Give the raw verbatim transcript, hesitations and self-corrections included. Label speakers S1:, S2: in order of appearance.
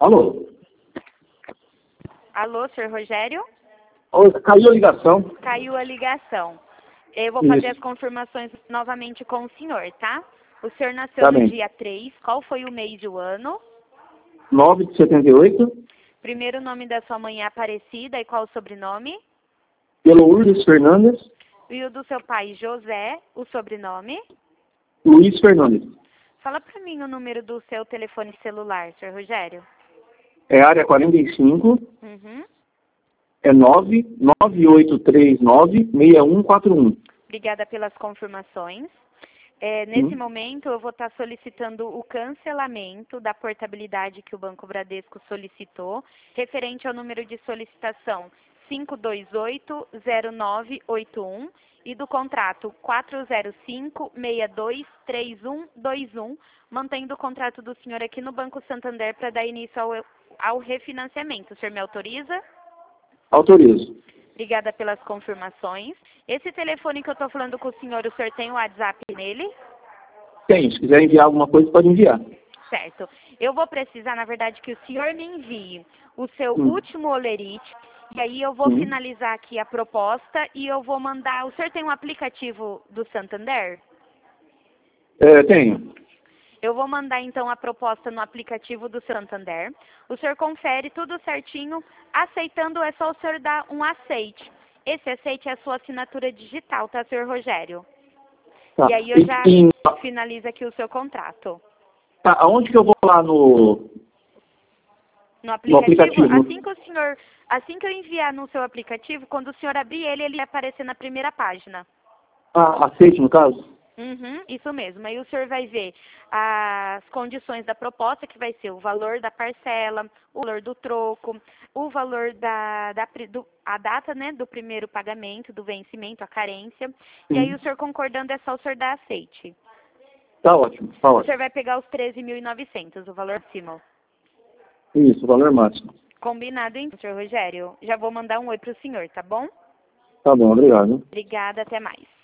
S1: Alô?
S2: Alô, senhor Rogério?
S1: Oi, caiu a ligação.
S2: Caiu a ligação. Eu vou
S1: Isso.
S2: fazer as confirmações novamente com o senhor, tá? O senhor nasceu
S1: Tá
S2: no
S1: bem.
S2: dia três. Qual foi o mês e o ano?
S1: nove de setenta e oito.
S2: Primeiro nome da sua mãe é Aparecida e qual o sobrenome?
S1: Pelo Lourdes Fernandes.
S2: E o do seu pai, José, o sobrenome?
S1: Luiz Fernandes.
S2: Fala pra mim o número do seu telefone celular, senhor Rogério.
S1: É área quarenta e cinco.
S2: Uhum.
S1: É nove nove oito três nove seis um quatro um.
S2: Obrigada pelas confirmações. É, nesse
S1: Hum.
S2: momento, eu vou estar solicitando o cancelamento da portabilidade que o Banco Bradesco solicitou, referente ao número de solicitação cinco dois oito zero nove oito um e do contrato quatro zero cinco seis dois três um dois um, mantendo o contrato do senhor aqui no Banco Santander para dar início ao, ao refinanciamento. O senhor me autoriza?
S1: Autorizo.
S2: Obrigada pelas confirmações. Esse telefone que eu estou falando com o senhor, o senhor tem o WhatsApp nele?
S1: Tem, se quiser enviar alguma coisa, pode enviar.
S2: Certo. Eu vou precisar, na verdade, que o senhor me envie o seu
S1: Hum.
S2: último olerite, e aí eu vou
S1: Hum.
S2: finalizar aqui a proposta e eu vou mandar... O senhor tem um aplicativo do Santander?
S1: É, tenho.
S2: Eu vou mandar, então, a proposta no aplicativo do Santander. O senhor confere tudo certinho. Aceitando, é só o senhor dar um aceite. Esse aceite é a sua assinatura digital, tá, senhor Rogério?
S1: Tá.
S2: E aí eu já
S1: E, e,
S2: finalizo aqui o seu contrato.
S1: tá, aonde que eu vou lá no,
S2: No aplicativo,
S1: no aplicativo?
S2: assim que o senhor, assim que eu enviar no seu aplicativo, quando o senhor abrir ele, ele vai aparecer na primeira página.
S1: Ah, aceite, no caso?
S2: Uhum, isso mesmo. Aí o senhor vai ver as condições da proposta, que vai ser o valor da parcela, o valor do troco, o valor da, da do, a data, né, do primeiro pagamento, do vencimento, a carência. E aí
S1: Sim.
S2: o senhor concordando é só o senhor dar aceite.
S1: Tá ótimo, tá
S2: O
S1: ótimo.
S2: senhor vai pegar os treze mil e novecentos, o valor acima.
S1: Isso, o valor máximo.
S2: Combinado, hein, senhor Rogério? Já vou mandar um oi pro senhor, tá bom?
S1: Tá bom, obrigado.
S2: Obrigada, até mais.